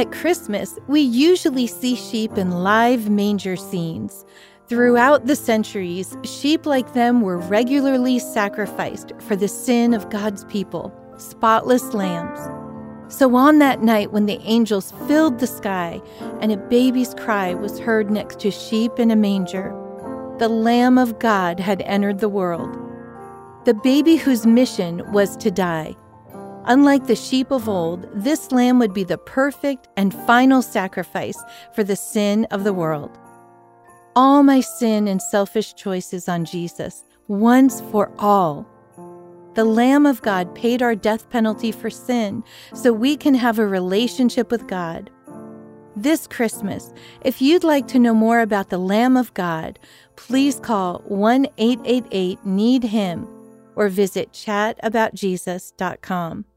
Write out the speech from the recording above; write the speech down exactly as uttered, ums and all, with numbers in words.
At Christmas, we usually see sheep in live manger scenes. Throughout the centuries, sheep like them were regularly sacrificed for the sin of God's people, spotless lambs. So on that night when the angels filled the sky and a baby's cry was heard next to sheep in a manger, the Lamb of God had entered the world. The baby whose mission was to die. Unlike the sheep of old, this lamb would be the perfect and final sacrifice for the sin of the world. All my sin and selfish choices on Jesus, once for all. The Lamb of God paid our death penalty for sin so we can have a relationship with God. This Christmas, if you'd like to know more about the Lamb of God, please call one eight eight eight, need him or visit chat about jesus dot com.